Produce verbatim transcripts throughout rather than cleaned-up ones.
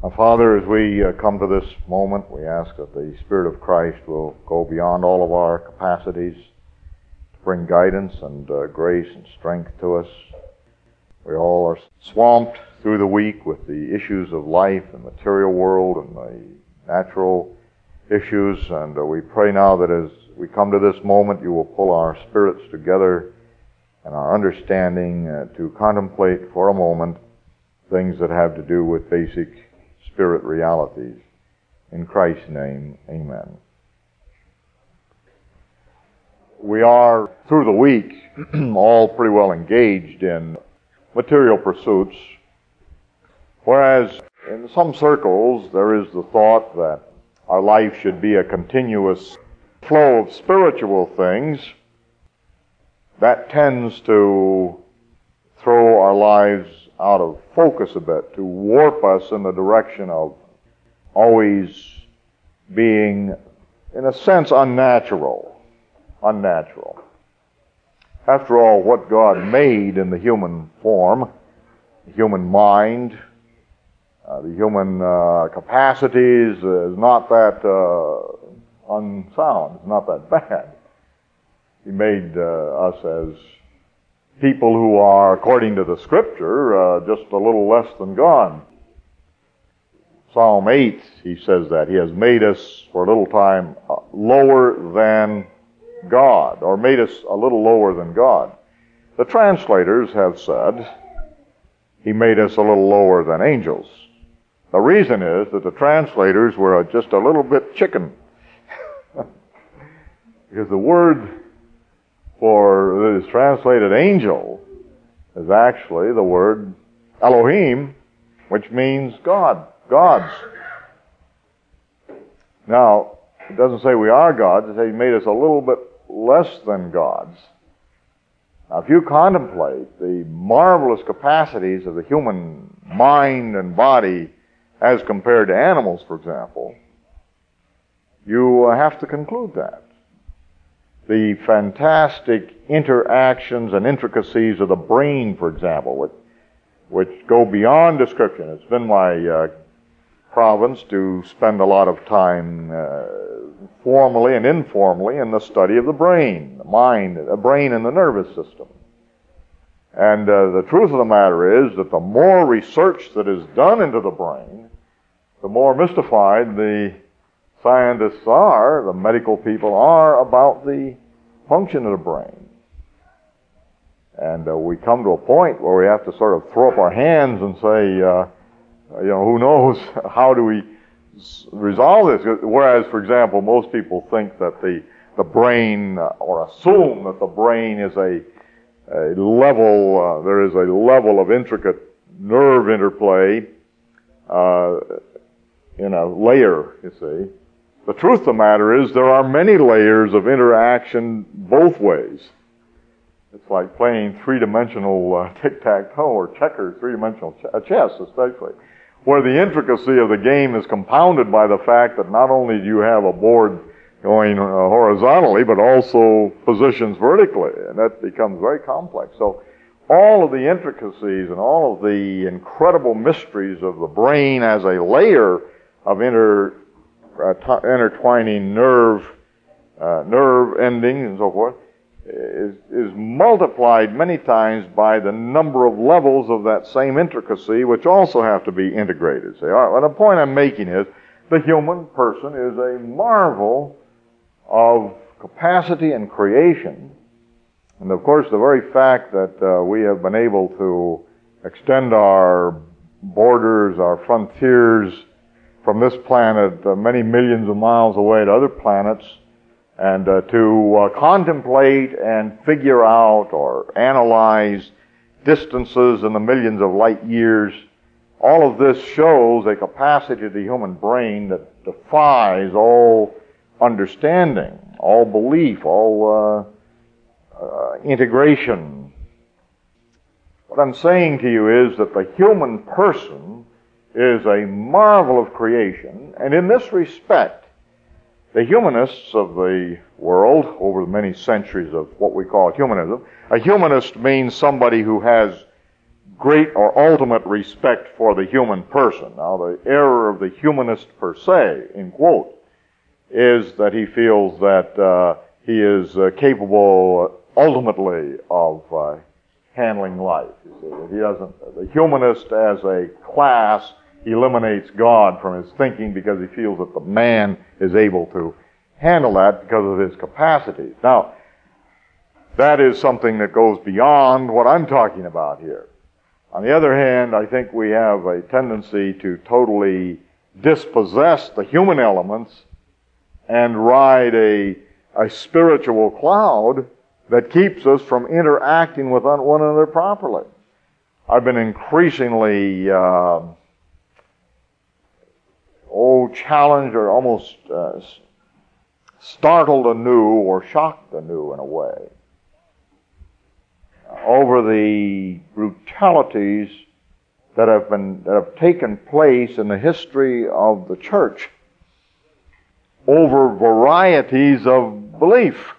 Our Father, as we uh, come to this moment, we ask that the Spirit of Christ will go beyond all of our capacities to bring guidance and uh, grace and strength to us. We all are swamped through the week with the issues of life and material world and the natural issues, and uh, we pray now that as we come to this moment, you will pull our spirits together and our understanding uh, to contemplate for a moment things that have to do with basic spirit realities. In Christ's name, amen. We are, through the week, all pretty well engaged in material pursuits, whereas in some circles there is the thought that our life should be a continuous flow of spiritual things. That tends to throw our lives out of focus a bit, to warp us in the direction of always being, in a sense, unnatural. Unnatural. After all, what God made in the human form, the human mind, uh, the human uh, capacities, is not that uh, unsound, it's not that bad. He made uh, us as people who are, according to the Scripture, uh, just a little less than God. Psalm eight, he says that. He has made us for a little time uh, lower than God, or made us a little lower than God. The translators have said he made us a little lower than angels. The reason is that the translators were just a little bit chicken. Because the word for that is translated angel is actually the word Elohim, which means God, gods. Now, it doesn't say we are gods, it says he made us a little bit less than gods. Now, if you contemplate the marvelous capacities of the human mind and body as compared to animals, for example, you have to conclude that. The fantastic interactions and intricacies of the brain, for example, which, which go beyond description. It's been my uh, province to spend a lot of time uh, formally and informally in the study of the brain, the mind, the brain and the nervous system. And uh, the truth of the matter is that the more research that is done into the brain, the more mystified the scientists are, the medical people are, about the function of the brain. And uh, we come to a point where we have to sort of throw up our hands and say, uh, you know, who knows, how do we s- resolve this? Whereas, for example, most people think that the, the brain, uh, or assume that the brain is a, a level, uh, there is a level of intricate nerve interplay uh, in a layer, you see. The truth of the matter is there are many layers of interaction both ways. It's like playing three-dimensional uh, tic-tac-toe or checkers, three-dimensional ch- uh, chess especially, where the intricacy of the game is compounded by the fact that not only do you have a board going uh, horizontally, but also positions vertically, and that becomes very complex. So all of the intricacies and all of the incredible mysteries of the brain as a layer of inter Uh, t- intertwining nerve, uh, nerve endings and so forth, is, is multiplied many times by the number of levels of that same intricacy, which also have to be integrated. Say, all right, well, the point I'm making is the human person is a marvel of capacity and creation. And of course, the very fact that uh, we have been able to extend our borders, our frontiers, from this planet uh, many millions of miles away to other planets, and uh, to uh, contemplate and figure out or analyze distances in the millions of light years, all of this shows a capacity of the human brain that defies all understanding, all belief, all uh, uh, integration. What I'm saying to you is that the human person is a marvel of creation, and in this respect, the humanists of the world, over the many centuries of what we call humanism, a humanist means somebody who has great or ultimate respect for the human person. Now, the error of the humanist per se, in quote, is that he feels that uh, he is uh, capable ultimately of uh, handling life. You see, that he doesn't. The humanist, as a class, eliminates God from his thinking because he feels that the man is able to handle that because of his capacities. Now, that is something that goes beyond what I'm talking about here. On the other hand, I think we have a tendency to totally dispossess the human elements and ride a, a spiritual cloud that keeps us from interacting with one another properly. I've been increasingly uh, oh, challenged or almost uh, startled anew or shocked anew in a way over the brutalities that have been that have taken place in the history of the church over varieties of belief,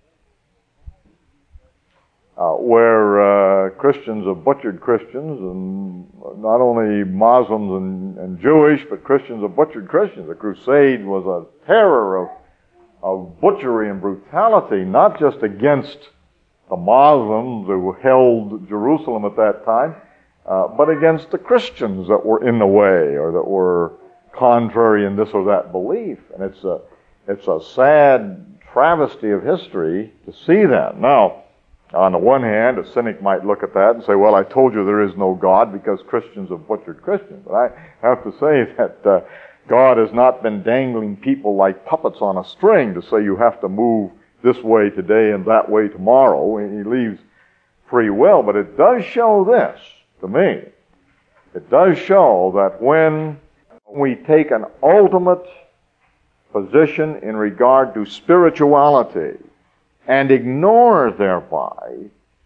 uh, where uh, Christians have butchered Christians, and not only Muslims and, and Jewish, but Christians have butchered Christians. The crusade was a terror of of butchery and brutality, not just against the Muslims who held Jerusalem at that time, uh, but against the Christians that were in the way or that were contrary in this or that belief. And it's a it's a sad travesty of history to see that. Now, on the one hand, a cynic might look at that and say, well, I told you there is no God because Christians have butchered Christians. But I have to say that uh, God has not been dangling people like puppets on a string to say you have to move this way today and that way tomorrow. He leaves free will. But it does show this to me. It does show that when we take an ultimate position in regard to spirituality and ignore thereby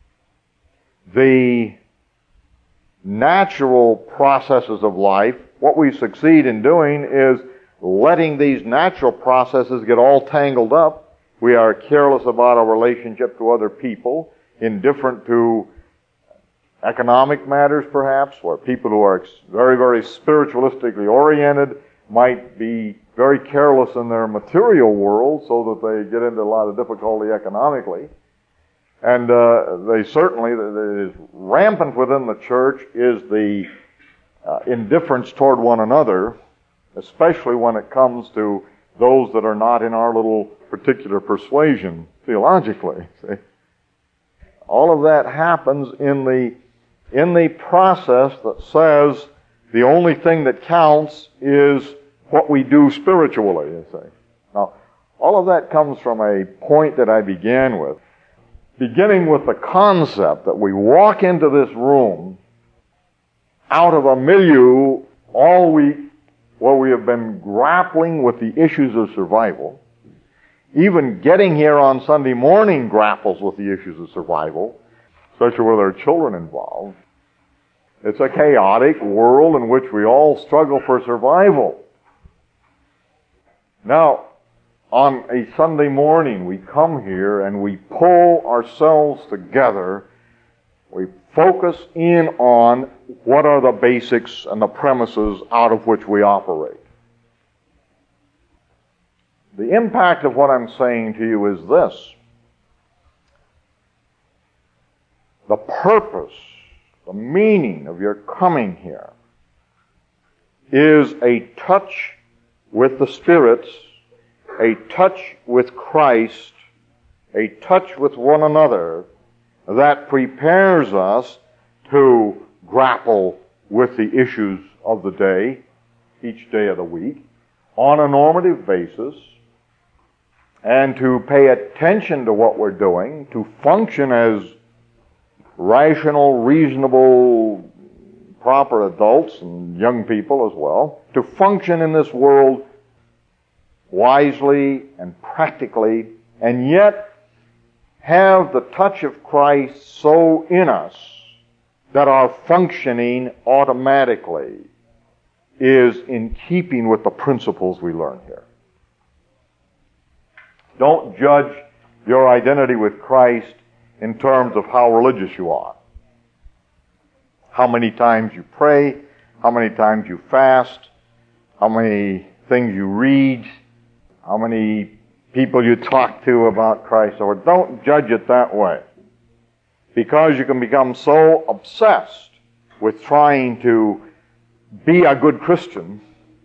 the natural processes of life, what we succeed in doing is letting these natural processes get all tangled up. We are careless about our relationship to other people, indifferent to economic matters perhaps, where people who are very, very spiritualistically oriented might be very careless in their material world so that they get into a lot of difficulty economically. And uh, they certainly, that is rampant within the church is the uh, indifference toward one another, especially when it comes to those that are not in our little particular persuasion theologically. See? All of that happens in the in the process that says the only thing that counts is what we do spiritually, you see. Now, all of that comes from a point that I began with, beginning with the concept that we walk into this room out of a milieu all week where we have been grappling with the issues of survival. Even getting here on Sunday morning grapples with the issues of survival, especially where there are children involved. It's a chaotic world in which we all struggle for survival. Now, on a Sunday morning, we come here and we pull ourselves together. We focus in on what are the basics and the premises out of which we operate. The impact of what I'm saying to you is this. The purpose, the meaning of your coming here is a touch with the spirits, a touch with Christ, a touch with one another that prepares us to grapple with the issues of the day, each day of the week, on a normative basis, and to pay attention to what we're doing, to function as rational, reasonable, proper adults and young people as well, to function in this world wisely and practically, and yet have the touch of Christ so in us that our functioning automatically is in keeping with the principles we learn here. Don't judge your identity with Christ in terms of how religious you are. how many times you pray, how many times you fast, how many things you read, how many people you talk to about Christ. Or don't judge it that way. Because you can become so obsessed with trying to be a good Christian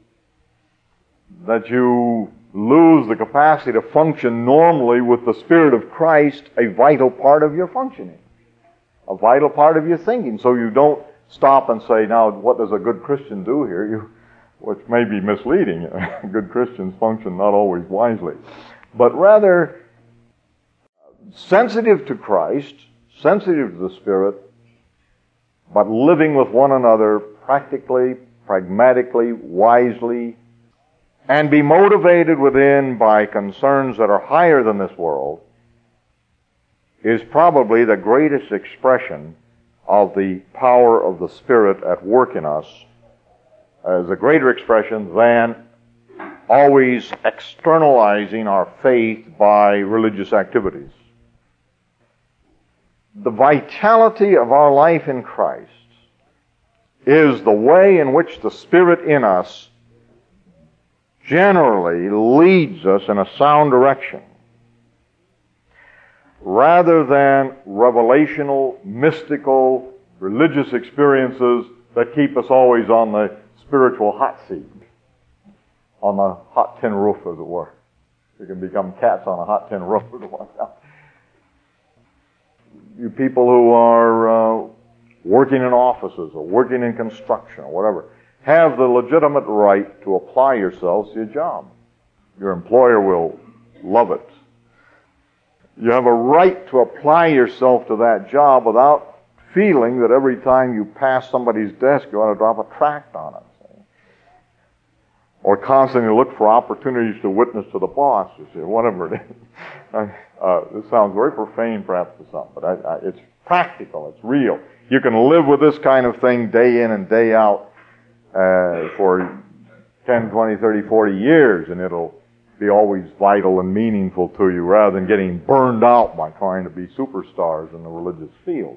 that you lose the capacity to function normally with the Spirit of Christ, a vital part of your functioning, a vital part of your thinking. So you don't stop and say, now, what does a good Christian do here? You, which may be misleading. Good Christians function not always wisely. But rather, sensitive to Christ, sensitive to the Spirit, but living with one another practically, pragmatically, wisely, and be motivated within by concerns that are higher than this world, is probably the greatest expression of the power of the Spirit at work in us, as a greater expression than always externalizing our faith by religious activities. The vitality of our life in Christ is the way in which the Spirit in us generally leads us in a sound direction, rather than revelational, mystical, religious experiences that keep us always on the spiritual hot seat, on the hot tin roof, as it were. You can become cats on a hot tin roof. You people who are uh, working in offices or working in construction or whatever, have the legitimate right to apply yourselves to your job. Your employer will love it. You have a right to apply yourself to that job without feeling that every time you pass somebody's desk you ought to drop a tract on it. See? Or constantly look for opportunities to witness to the boss, you see, whatever it is. uh, this sounds very profane perhaps to some, but I, I, it's practical, it's real. You can live with this kind of thing day in and day out uh, for ten, twenty, thirty, forty years, and it'll be always vital and meaningful to you rather than getting burned out by trying to be superstars in the religious field.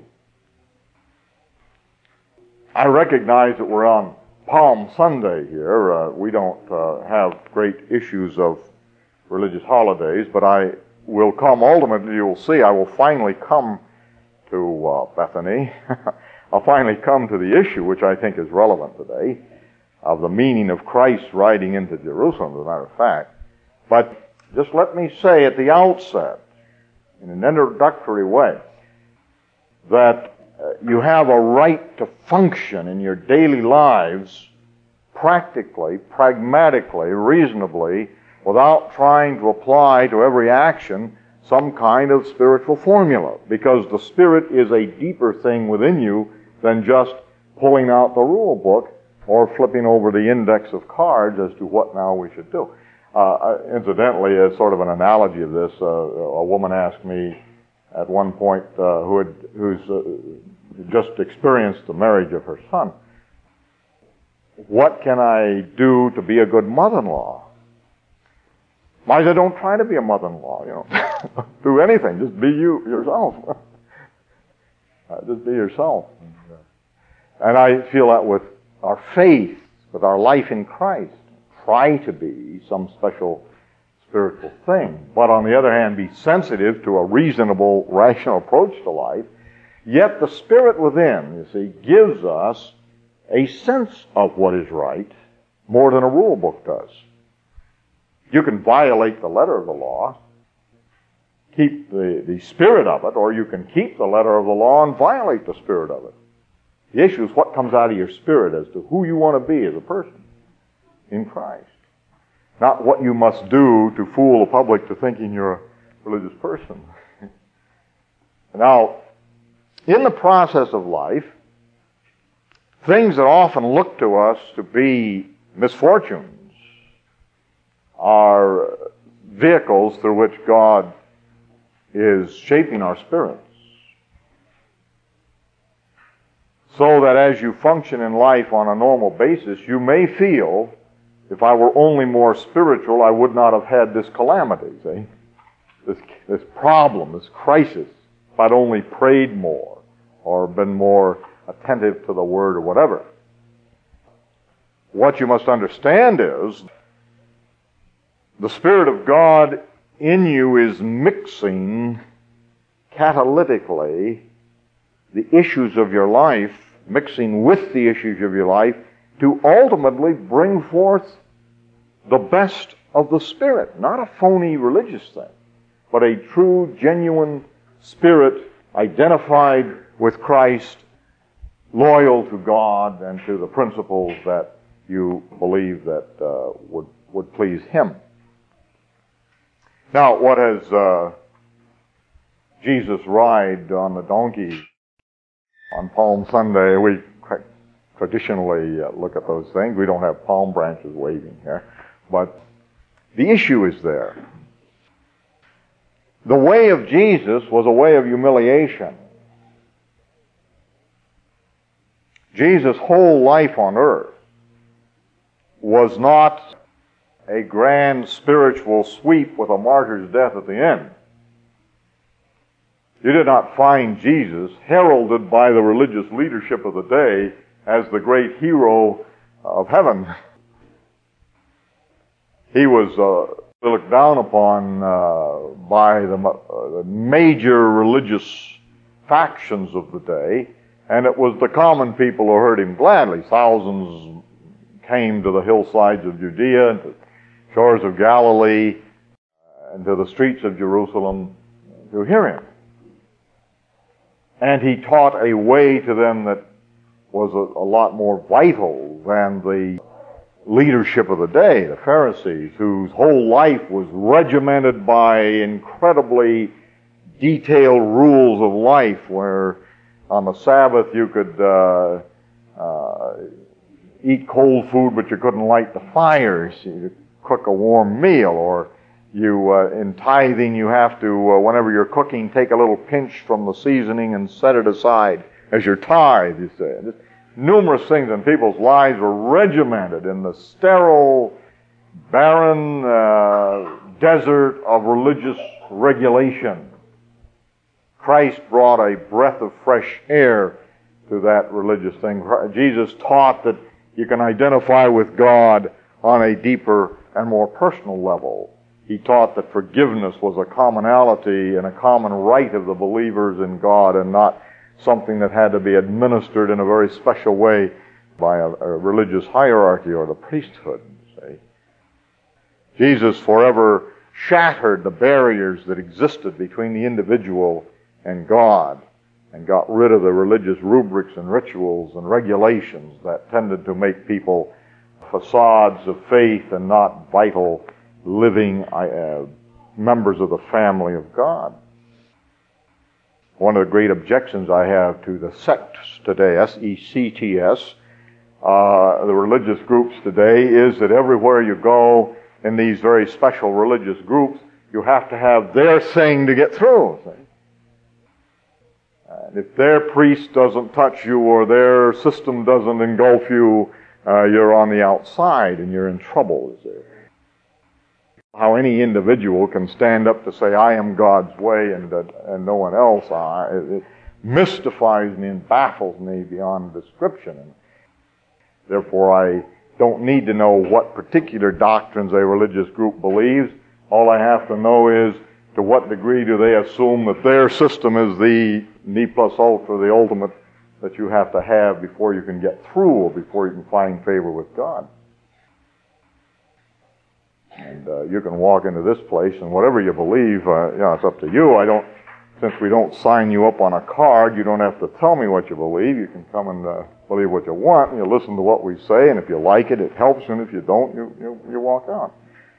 I recognize that we're on Palm Sunday here. Uh, we don't uh, have great issues of religious holidays, but I will come, ultimately you'll see, I will finally come to uh, Bethany. I'll finally come to the issue, which I think is relevant today, of the meaning of Christ riding into Jerusalem, as a matter of fact. But just let me say at the outset, in an introductory way, that uh, you have a right to function in your daily lives practically, pragmatically, reasonably, without trying to apply to every action some kind of spiritual formula, because the Spirit is a deeper thing within you than just pulling out the rule book or flipping over the index of cards as to what now we should do. Uh, incidentally, as sort of an analogy of this, uh, a woman asked me at one point, uh, who had who's uh, just experienced the marriage of her son, what can I do to be a good mother-in-law? I said, don't try to be a mother-in-law, you know. Do anything. Just be you, yourself. uh, just be yourself. And I feel that with our faith, with our life in Christ, try to be some special spiritual thing. But on the other hand, be sensitive to a reasonable, rational approach to life. Yet the Spirit within, you see, gives us a sense of what is right more than a rule book does. You can violate the letter of the law, keep the, the spirit of it, or you can keep the letter of the law and violate the spirit of it. The issue is what comes out of your spirit as to who you want to be as a person in Christ. Not what you must do to fool the public to thinking you're a religious person. Now, in the process of life, things that often look to us to be misfortunes are vehicles through which God is shaping our spirits. So that as you function in life on a normal basis, you may feel, if I were only more spiritual, I would not have had this calamity, see? This, this problem, this crisis, if I'd only prayed more, or been more attentive to the Word or whatever. What you must understand is the Spirit of God in you is mixing catalytically the issues of your life, mixing with the issues of your life, to ultimately bring forth the best of the Spirit. Not a phony religious thing, but a true, genuine Spirit identified with Christ, loyal to God and to the principles that you believe that uh, would would please Him. Now, what has uh, Jesus ride on the donkey on Palm Sunday? We traditionally uh, look at those things. We don't have palm branches waving here, but the issue is there. The way of Jesus was a way of humiliation. Jesus' whole life on earth was not a grand spiritual sweep with a martyr's death at the end. You did not find Jesus heralded by the religious leadership of the day as the great hero of heaven. He was uh, looked down upon uh, by the, uh, the major religious factions of the day, and it was the common people who heard him gladly. Thousands came to the hillsides of Judea and to the shores of Galilee and to the streets of Jerusalem to hear him. And he taught a way to them that was a, a lot more vital than the leadership of the day, the Pharisees, whose whole life was regimented by incredibly detailed rules of life, where on the Sabbath you could uh, uh, eat cold food, but you couldn't light the fires. You cook a warm meal, or you, uh, in tithing, you have to, uh, whenever you're cooking, take a little pinch from the seasoning and set it aside as your tithe, you say. Just numerous things in people's lives were regimented in the sterile, barren uh, desert of religious regulation. Christ brought a breath of fresh air to that religious thing. Jesus taught that you can identify with God on a deeper and more personal level. He taught that forgiveness was a commonality and a common right of the believers in God, and not something that had to be administered in a very special way by a, a religious hierarchy or the priesthood. See? Jesus forever shattered the barriers that existed between the individual and God, and got rid of the religious rubrics and rituals and regulations that tended to make people facades of faith and not vital, living uh, members of the family of God. One of the great objections I have to the sects today, S E C T S, uh, the religious groups today, is that everywhere you go in these very special religious groups, you have to have their thing to get through. See? And if their priest doesn't touch you or their system doesn't engulf you, uh, you're on the outside and you're in trouble. Is there? How any individual can stand up to say, I am God's way and uh, and no one else, uh, it, it mystifies me and baffles me beyond description. And therefore, I don't need to know what particular doctrines a religious group believes. All I have to know is, to what degree do they assume that their system is the ne plus ultra, the ultimate that you have to have before you can get through or before you can find favor with God. And uh, you can walk into this place, and whatever you believe, uh, you know, it's up to you. I don't, since we don't sign you up on a card, you don't have to tell me what you believe. You can come and uh, believe what you want, and you listen to what we say, and if you like it, it helps, and if you don't, you you, you walk out.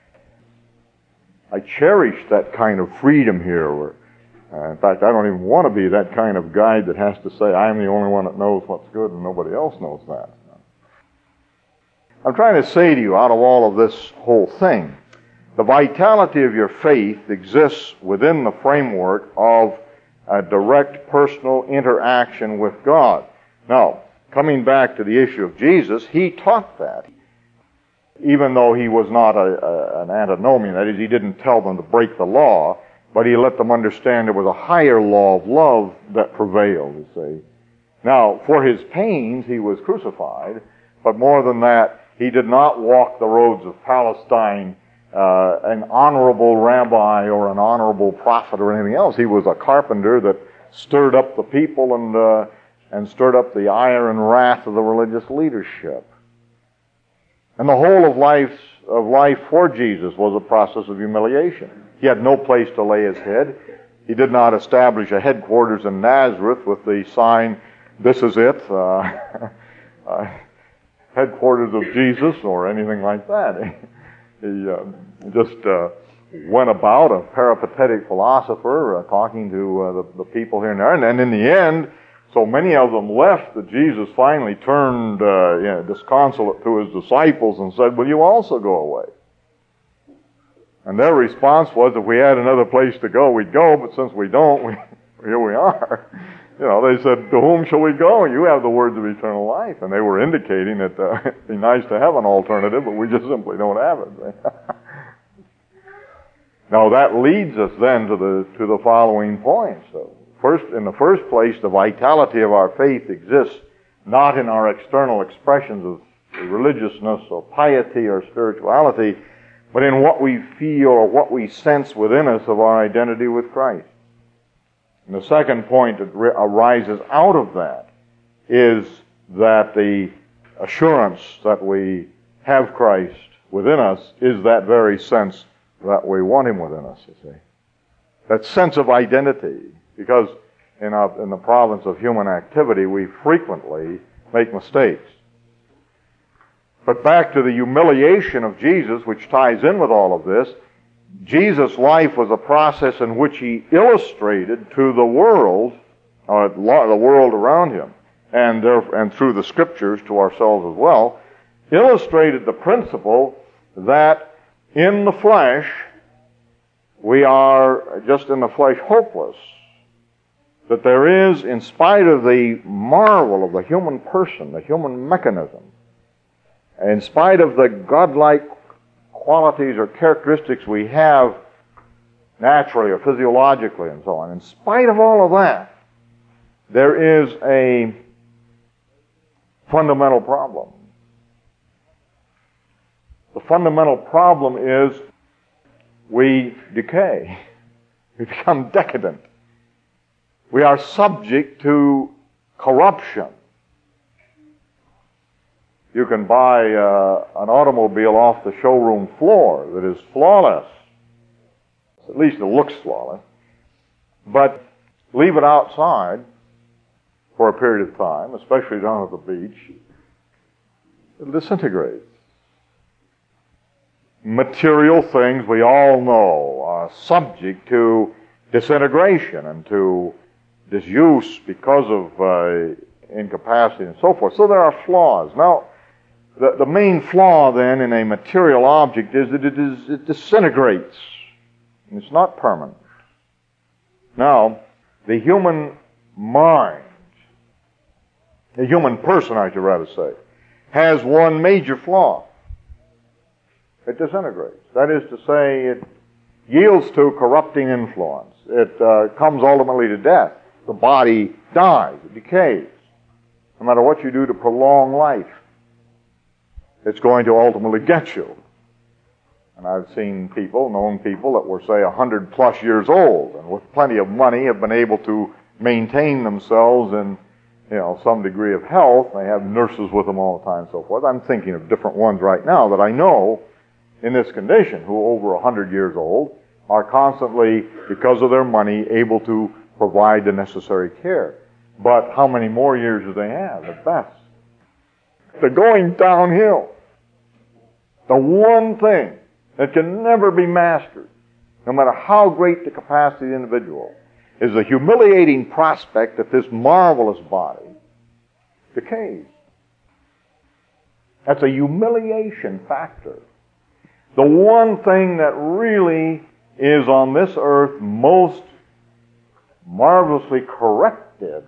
I cherish that kind of freedom here. Where, uh, in fact, I don't even want to be that kind of guide that has to say, I'm the only one that knows what's good and nobody else knows that. I'm trying to say to you, out of all of this whole thing, the vitality of your faith exists within the framework of a direct personal interaction with God. Now, coming back to the issue of Jesus, he taught that. Even though he was not a, a, an antinomian, that is, he didn't tell them to break the law, but he let them understand there was a higher law of love that prevailed, you see. Now, for his pains, he was crucified, but more than that, he did not walk the roads of Palestine uh, an honorable rabbi or an honorable prophet or anything else. He was a carpenter that stirred up the people and uh, and stirred up the ire and wrath of the religious leadership. And the whole of life, of life for Jesus was a process of humiliation. He had no place to lay his head. He did not establish a headquarters in Nazareth with the sign, "This is it," uh, uh, headquarters of Jesus, or anything like that. He uh, just uh, went about, a peripatetic philosopher, uh, talking to uh, the, the people here and there. And then in the end, so many of them left that Jesus finally turned uh, you know, disconsolate to his disciples and said, "Will you also go away?" And their response was, if we had another place to go, we'd go, but since we don't, we, here we are. You know, they said, "To whom shall we go? You have the words of eternal life." And they were indicating that uh, it'd be nice to have an alternative, but we just simply don't have it. Now that leads us then to the to the following points. So first, in the first place, the vitality of our faith exists not in our external expressions of religiousness or piety or spirituality, but in what we feel or what we sense within us of our identity with Christ. And the second point that arises out of that is that the assurance that we have Christ within us is that very sense that we want Him within us, you see. That sense of identity. Because in, our, in the province of human activity, we frequently make mistakes. But back to the humiliation of Jesus, which ties in with all of this, Jesus' life was a process in which He illustrated to the world, or the world around Him, and, there, and through the Scriptures to ourselves as well, illustrated the principle that in the flesh, we are just in the flesh hopeless. That there is, in spite of the marvel of the human person, the human mechanism, in spite of the godlike qualities or characteristics we have naturally or physiologically and so on, in spite of all of that, there is a fundamental problem. The fundamental problem is we decay. We become decadent. We are subject to corruption. You can buy uh, an automobile off the showroom floor that is flawless. At least it looks flawless. But leave it outside for a period of time, especially down at the beach, it disintegrates. Material things, we all know, are subject to disintegration and to disuse because of uh, incapacity and so forth. So there are flaws. Now, the, the main flaw then in a material object is that it is it disintegrates. It's not permanent. Now, the human mind, the human person, I should rather say, has one major flaw. It disintegrates. That is to say, it yields to corrupting influence. It uh, comes ultimately to death. The body dies. It decays. No matter what you do to prolong life, it's going to ultimately get you. And I've seen people, known people that were, say, a hundred plus years old and with plenty of money have been able to maintain themselves in, you know, some degree of health. They have nurses with them all the time and so forth. I'm thinking of different ones right now that I know in this condition who are over a hundred years old are constantly, because of their money, able to provide the necessary care. But how many more years do they have at best? They're going downhill. The one thing that can never be mastered, no matter how great the capacity of the individual, is the humiliating prospect that this marvelous body decays. That's a humiliation factor. The one thing that really is on this earth most marvelously corrected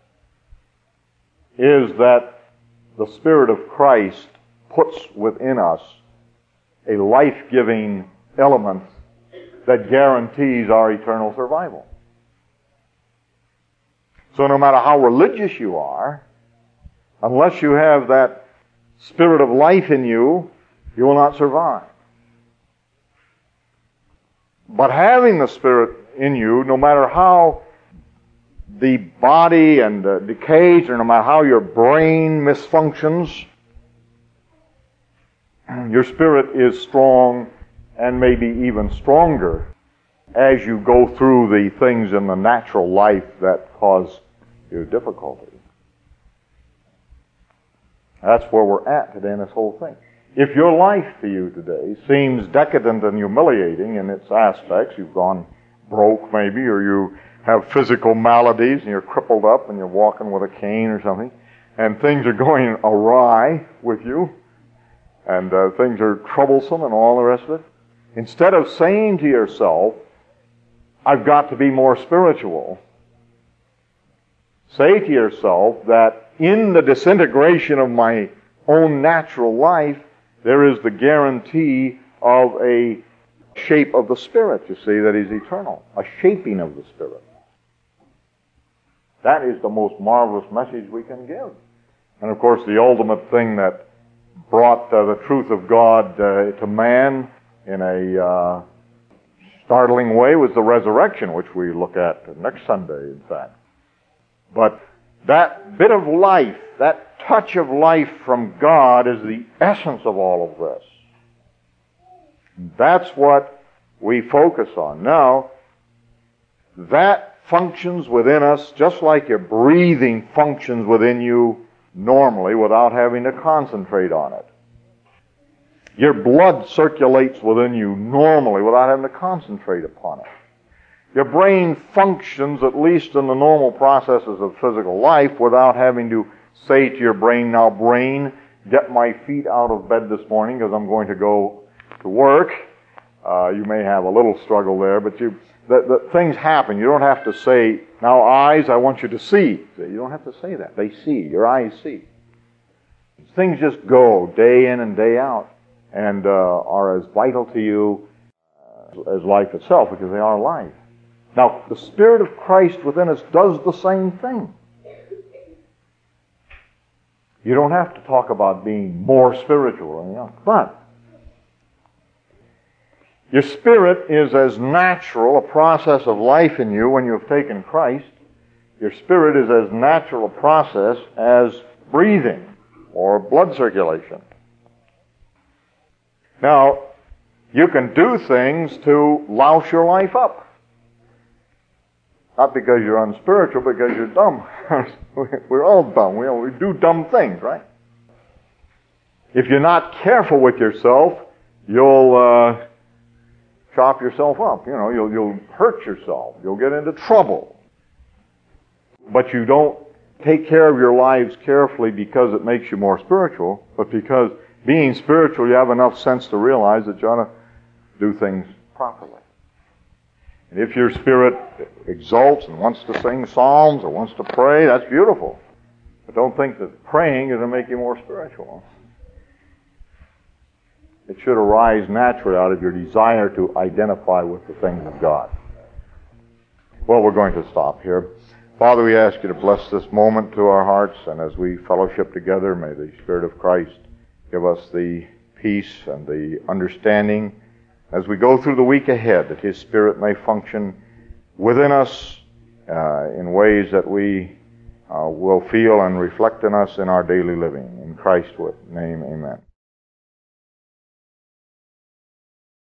is that the Spirit of Christ puts within us a life-giving element that guarantees our eternal survival. So no matter how religious you are, unless you have that spirit of life in you, you will not survive. But having the Spirit in you, no matter how the body and uh, decays, or no matter how your brain misfunctions, your spirit is strong and maybe even stronger as you go through the things in the natural life that cause you difficulty. That's where we're at today in this whole thing. If your life to you today seems decadent and humiliating in its aspects, you've gone broke maybe, or you have physical maladies and you're crippled up and you're walking with a cane or something, and things are going awry with you, and uh, things are troublesome and all the rest of it, instead of saying to yourself, I've got to be more spiritual, say to yourself that in the disintegration of my own natural life, there is the guarantee of a shape of the Spirit, you see, that is eternal. A shaping of the Spirit. That is the most marvelous message we can give. And of course, the ultimate thing that brought uh, the truth of God uh, to man in a uh, startling way was the resurrection, which we look at next Sunday, in fact. But that bit of life, that touch of life from God is the essence of all of this. That's what we focus on. Now, that functions within us just like your breathing functions within you normally without having to concentrate on it. Your blood circulates within you normally without having to concentrate upon it. Your brain functions, at least in the normal processes of physical life, without having to say to your brain, now brain, get my feet out of bed this morning because I'm going to go to work. Uh, you may have a little struggle there, but you, the, the, things happen. You don't have to say, now eyes, I want you to see. You don't have to say that. They see. Your eyes see. Things just go day in and day out and uh, are as vital to you uh, as life itself, because they are life. Now, the Spirit of Christ within us does the same thing. You don't have to talk about being more spiritual or anything else, but your spirit is as natural a process of life in you when you have taken Christ. Your spirit is as natural a process as breathing or blood circulation. Now, you can do things to louse your life up. Not because you're unspiritual, because you're dumb. We're all dumb. We, we do dumb things, right? If you're not careful with yourself, you'll uh, chop yourself up. You know, you'll, you'll hurt yourself. You'll get into trouble. But you don't take care of your lives carefully because it makes you more spiritual, but because being spiritual, you have enough sense to realize that you ought to do things properly. And if your spirit exalts and wants to sing psalms or wants to pray, that's beautiful. But don't think that praying is going to make you more spiritual. It should arise naturally out of your desire to identify with the things of God. Well, we're going to stop here. Father, we ask you to bless this moment to our hearts, and as we fellowship together, may the Spirit of Christ give us the peace and the understanding as we go through the week ahead, that His Spirit may function within us uh, in ways that we uh, will feel and reflect in us in our daily living. In Christ's name, amen.